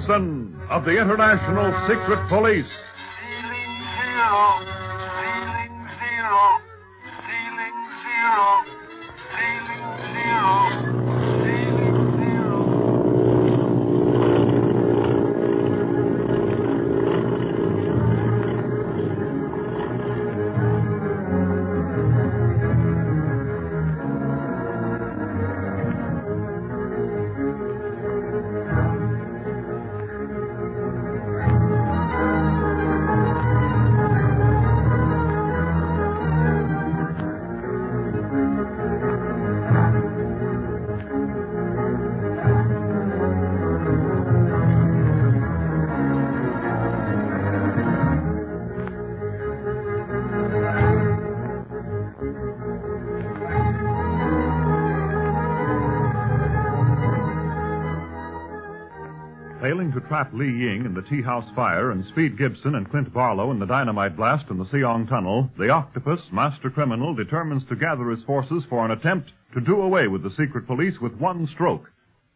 Gibson of the International Secret Police. Ceiling zero, ceiling zero, ceiling zero, ceiling zero, ceiling zero. Failing to trap Li Ying in the tea-house fire and Speed Gibson and Clint Barlow in the dynamite blast in the Siong Tunnel, the Octopus, master criminal, determines to gather his forces for an attempt to do away with the secret police with one stroke.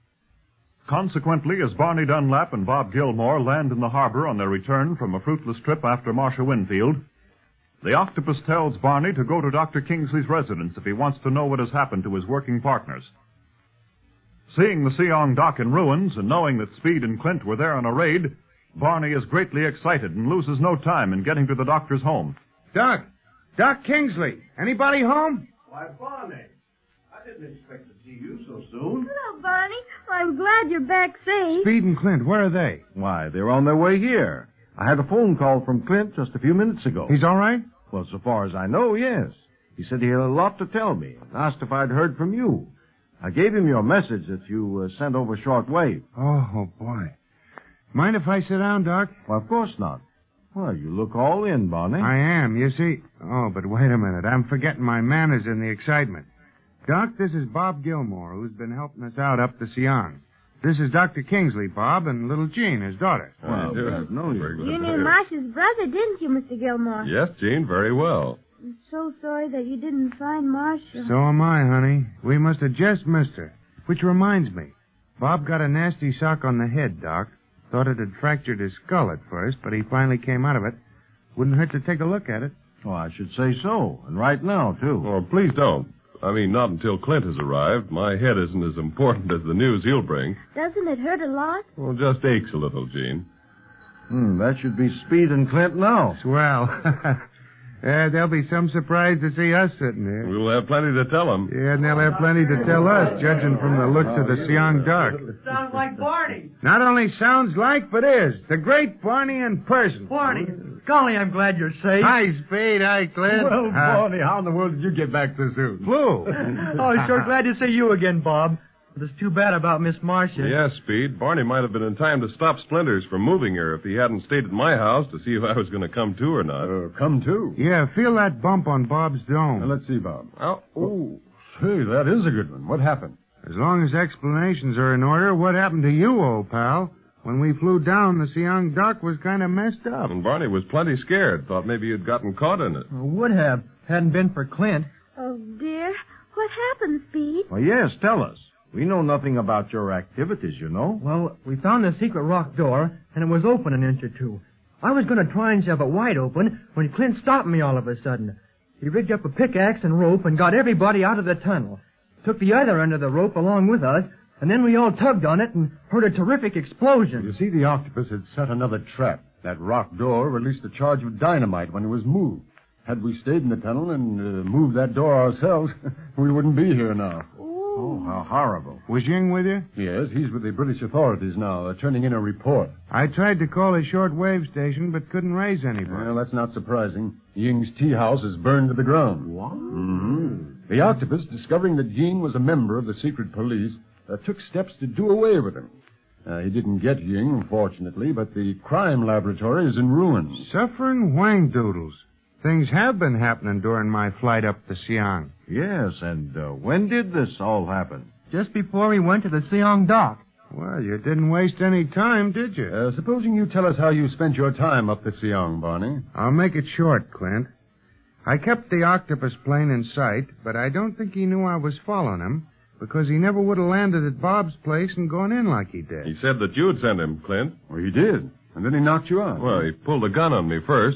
Consequently, as Barney Dunlap and Bob Gilmore land in the harbor on their return from a fruitless trip after Marcia Winfield, the Octopus tells Barney to go to Dr. Kingsley's residence if he wants to know what has happened to his working partners. Seeing the Siong dock in ruins and knowing that Speed and Clint were there on a raid, Barney is greatly excited and loses no time in getting to the doctor's home. Doc Kingsley, anybody home? Why, Barney, I didn't expect to see you so soon. Hello, Barney. I'm glad you're back safe. Speed and Clint, where are they? Why, they're on their way here. I had a phone call from Clint just a few minutes ago. He's all right? Well, so far as I know, yes. He said he had a lot to tell me and asked if I'd heard from you. I gave him your message that you sent over shortwave. Oh, boy. Mind if I sit down, Doc? Well, of course not. Well, you look all in, Barney. I am, you see. Oh, but wait a minute. I'm forgetting my manners in the excitement. Doc, this is Bob Gilmore, who's been helping us out up the Siong. This is Dr. Kingsley, Bob, and little Jean, his daughter. Well, I've known you. You knew Marcia's brother, didn't you, Mr. Gilmore? Yes, Jean, very well. I'm so sorry that you didn't find Marcia. So am I, honey. We must have just missed her. Which reminds me, Bob got a nasty sock on the head, Doc. Thought it had fractured his skull at first, but he finally came out of it. Wouldn't hurt to take a look at it. Oh, I should say so. And right now, too. Oh, please don't. I mean, not until Clint has arrived. My head isn't as important as the news he'll bring. Doesn't it hurt a lot? Well, just aches a little, Jean. That should be Speed and Clint now. Swell. There'll be some surprise to see us sitting here. We'll have plenty to tell them. Yeah, and they'll have plenty to tell us, judging from the looks of the Siong dock. Sounds like Barney. Not only sounds like, but is. The great Barney in person. Barney. Golly, I'm glad you're safe. Hi, Speed. Hi, Clint. Well, Barney, how in the world did you get back so soon? Flew. Oh, sure glad to see you again, Bob. But it's too bad about Miss Marcia. Yes, Speed. Barney might have been in time to stop Splinters from moving her if he hadn't stayed at my house to see if I was going to come to or not. Come to? Yeah, feel that bump on Bob's dome. Let's see, Bob. Oh. Say, that is a good one. What happened? As long as explanations are in order, what happened to you, old pal? When we flew down, the Siong dock was kind of messed up. And Barney was plenty scared. Thought maybe you'd gotten caught in it. Well, would have. Hadn't been for Clint. Oh, dear. What happened, Speed? Well, yes, tell us. We know nothing about your activities, you know. Well, we found the secret rock door, and it was open an inch or two. I was going to try and shove it wide open when Clint stopped me all of a sudden. He rigged up a pickaxe and rope and got everybody out of the tunnel. Took the other end of the rope along with us, and then we all tugged on it and heard a terrific explosion. You see, the octopus had set another trap. That rock door released a charge of dynamite when it was moved. Had we stayed in the tunnel and moved that door ourselves, we wouldn't be here now. Oh, how horrible. Was Ying with you? Yes, he's with the British authorities now. They're turning in a report. I tried to call a shortwave station, but couldn't raise anybody. Well, that's not surprising. Ying's tea house is burned to the ground. What? Mm-hmm. The octopus, discovering that Ying was a member of the secret police, took steps to do away with him. He didn't get Ying, unfortunately, but the crime laboratory is in ruins. Suffering wang-doodles. Things have been happening during my flight up the Siong. Yes, and when did this all happen? Just before we went to the Siong dock. Well, you didn't waste any time, did you? Supposing you tell us how you spent your time up the Siong, Barney. I'll make it short, Clint. I kept the octopus plane in sight, but I don't think he knew I was following him, because he never would have landed at Bob's place and gone in like he did. He said that you'd sent him, Clint. Well, he did. And then he knocked you out. Well, he pulled a gun on me first.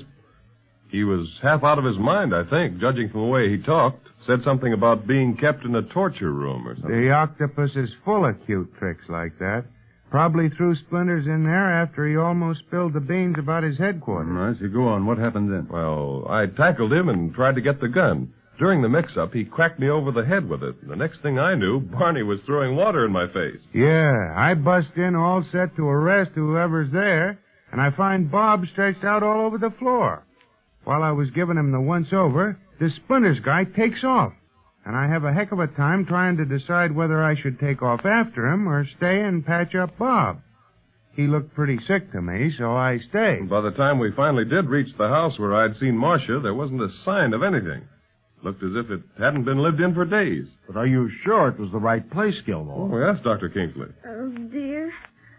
He was half out of his mind, I think, judging from the way he talked. Said something about being kept in a torture room or something. The octopus is full of cute tricks like that. Probably threw Splinters in there after he almost spilled the beans about his headquarters. I see. Go on. What happened then? Well, I tackled him and tried to get the gun. During the mix-up, he cracked me over the head with it. The next thing I knew, Barney was throwing water in my face. Yeah, I bust in all set to arrest whoever's there, and I find Bob stretched out all over the floor. While I was giving him the once-over, this Splinters guy takes off, and I have a heck of a time trying to decide whether I should take off after him or stay and patch up Bob. He looked pretty sick to me, so I stayed. By the time we finally did reach the house where I'd seen Marcia, there wasn't a sign of anything. Looked as if it hadn't been lived in for days. But are you sure it was the right place, Gilmore? Oh, yes, Dr. Kingsley. Oh, dear.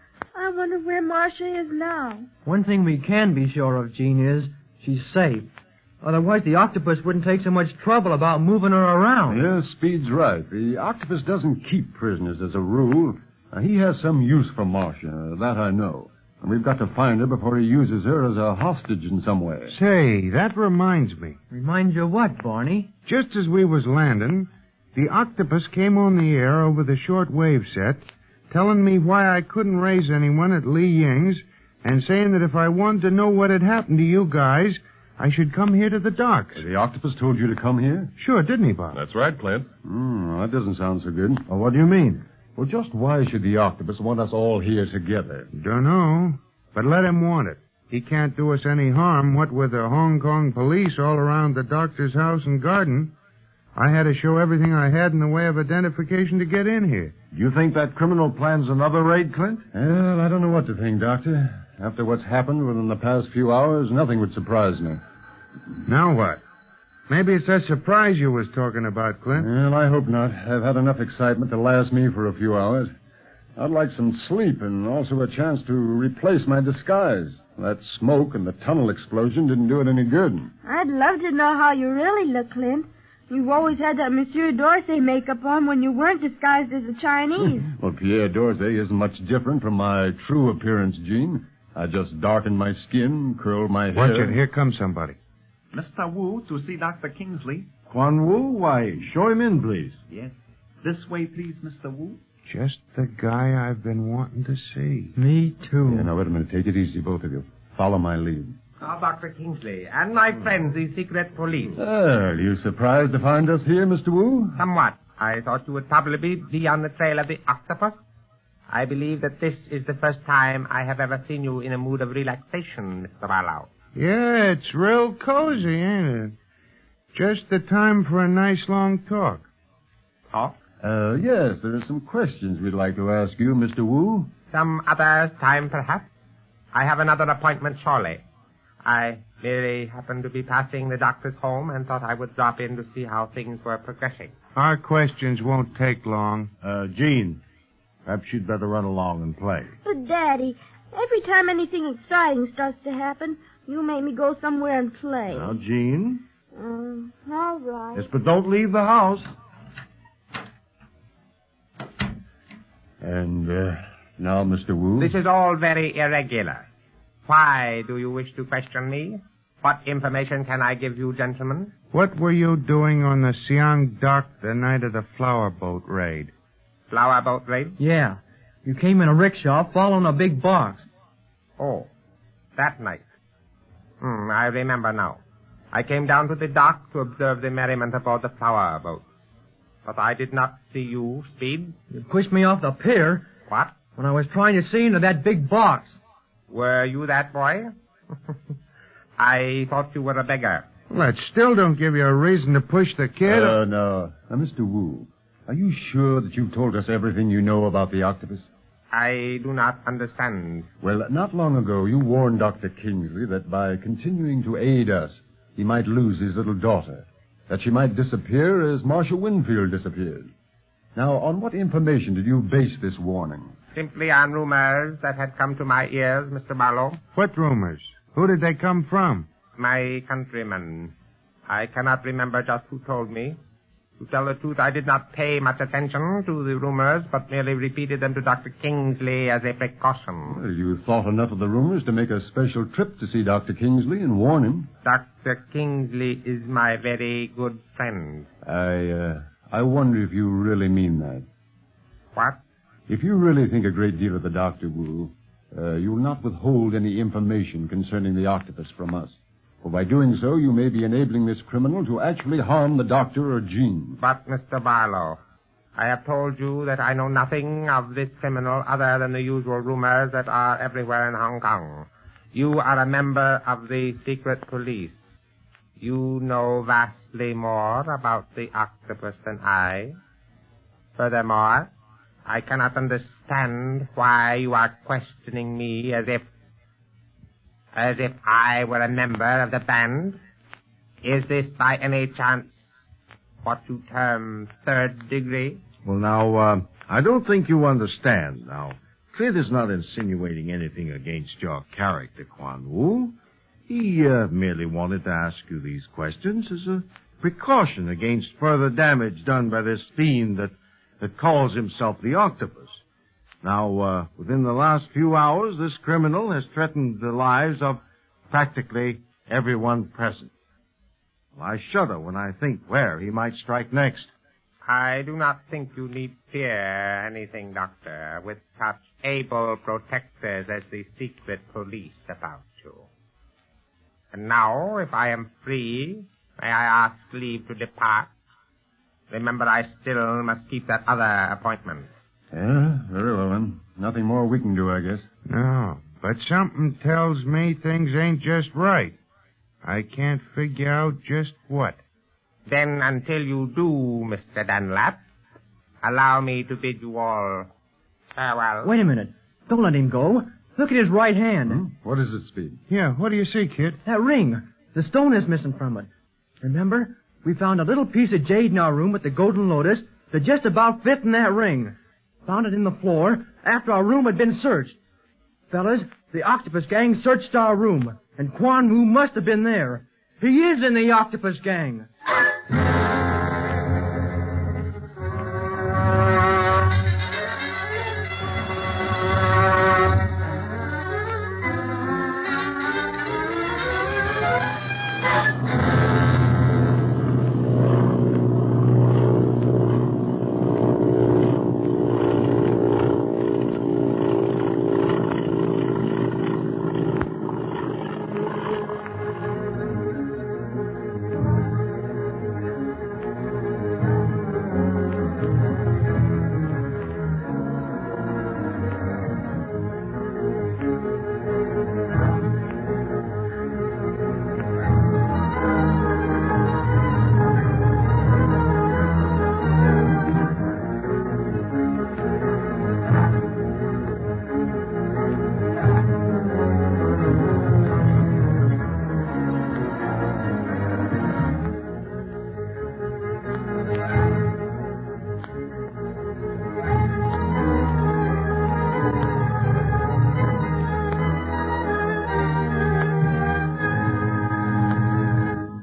I wonder where Marcia is now. One thing we can be sure of, Gene, is she's safe. Otherwise, the octopus wouldn't take so much trouble about moving her around. Yes, Speed's right. The octopus doesn't keep prisoners as a rule. He has some use for Marcia, that I know. And we've got to find her before he uses her as a hostage in some way. Say, that reminds me. Remind you of what, Barney? Just as we was landing, the octopus came on the air over the short wave set, telling me why I couldn't raise anyone at Lee Ying's, and saying that if I wanted to know what had happened to you guys, I should come here to the docks. The octopus told you to come here? Sure, didn't he, Bob? That's right, Clint. That doesn't sound so good. Well, what do you mean? Well, just why should the octopus want us all here together? Dunno, but let him want it. He can't do us any harm, what with the Hong Kong police all around the doctor's house and garden. I had to show everything I had in the way of identification to get in here. Do you think that criminal plans another raid, Clint? Well, I don't know what to think, Doctor. After what's happened within the past few hours, nothing would surprise me. Now what? Maybe it's that surprise you was talking about, Clint. Well, I hope not. I've had enough excitement to last me for a few hours. I'd like some sleep and also a chance to replace my disguise. That smoke and the tunnel explosion didn't do it any good. I'd love to know how you really look, Clint. You've always had that Monsieur Dorsey makeup on when you weren't disguised as a Chinese. Well, Pierre Dorsey isn't much different from my true appearance, Gene. I just darkened my skin, curled my hair. Watch it. Here comes somebody. Mr. Wu to see Dr. Kingsley. Quan Wu? Why, show him in, please. Yes. This way, please, Mr. Wu. Just the guy I've been wanting to see. Me too. Yeah, now, wait a minute. Take it easy, both of you. Follow my lead. Dr. Kingsley, and my friends, the secret police. Are you surprised to find us here, Mr. Wu? Somewhat. I thought you would probably be on the trail of the octopus. I believe that this is the first time I have ever seen you in a mood of relaxation, Mr. Barlow. Yeah, it's real cozy, ain't it? Just the time for a nice long talk. Talk? Yes, there are some questions we'd like to ask you, Mr. Wu. Some other time, perhaps? I have another appointment shortly. I merely happened to be passing the doctor's home and thought I would drop in to see how things were progressing. Our questions won't take long. Gene, perhaps you'd better run along and play. But, Daddy, every time anything exciting starts to happen, you make me go somewhere and play. Now, Gene. All right. Yes, but don't leave the house. And, now, Mr. Wu. This is all very irregular. Why do you wish to question me? What information can I give you, gentlemen? What were you doing on the Siang dock the night of the flower boat raid? Flower boat raid? Yeah. You came in a rickshaw following a big box. Oh, that night. I remember now. I came down to the dock to observe the merriment aboard the flower boat. But I did not see you, Speed. You pushed me off the pier. What? When I was trying to see into that big box. Were you that boy? I thought you were a beggar. Well, that still don't give you a reason to push the kid. No. Now, Mr. Wu, are you sure that you've told us everything you know about the octopus? I do not understand. Well, not long ago, you warned Dr. Kingsley that by continuing to aid us, he might lose his little daughter. That she might disappear as Marcia Winfield disappeared. Now, on what information did you base this warning? Simply on rumors that had come to my ears, Mr. Barlow. What rumors? Who did they come from? My countrymen. I cannot remember just who told me. To tell the truth, I did not pay much attention to the rumors, but merely repeated them to Dr. Kingsley as a precaution. Well, you thought enough of the rumors to make a special trip to see Dr. Kingsley and warn him. Dr. Kingsley is my very good friend. I wonder if you really mean that. What? If you really think a great deal of the doctor, Wu, you will not withhold any information concerning the octopus from us. For by doing so, you may be enabling this criminal to actually harm the doctor or Jean. But, Mr. Barlow, I have told you that I know nothing of this criminal other than the usual rumors that are everywhere in Hong Kong. You are a member of the secret police. You know vastly more about the octopus than I. Furthermore, I cannot understand why you are questioning me as if I were a member of the band. Is this by any chance what you term third degree? Well, now, I don't think you understand. Now, Clint is not insinuating anything against your character, Quan Wu. He merely wanted to ask you these questions as a precaution against further damage done by this fiend that calls himself the Octopus. Now, within the last few hours, this criminal has threatened the lives of practically everyone present. Well, I shudder when I think where he might strike next. I do not think you need fear anything, Doctor, with such able protectors as the secret police about you. And now, if I am free, may I ask leave to depart? Remember, I still must keep that other appointment. Yeah, very well, then. Nothing more we can do, I guess. No, but something tells me things ain't just right. I can't figure out just what. Then, until you do, Mr. Dunlap, allow me to bid you all farewell. Wait a minute. Don't let him go. Look at his right hand. What is it, Speed? Yeah, what do you see, kid? That ring. The stone is missing from it. Remember? We found a little piece of jade in our room with the golden lotus that just about fit in that ring. Found it in the floor after our room had been searched. Fellas, the Octopus Gang searched our room, and Quan Wu must have been there. He is in the Octopus Gang.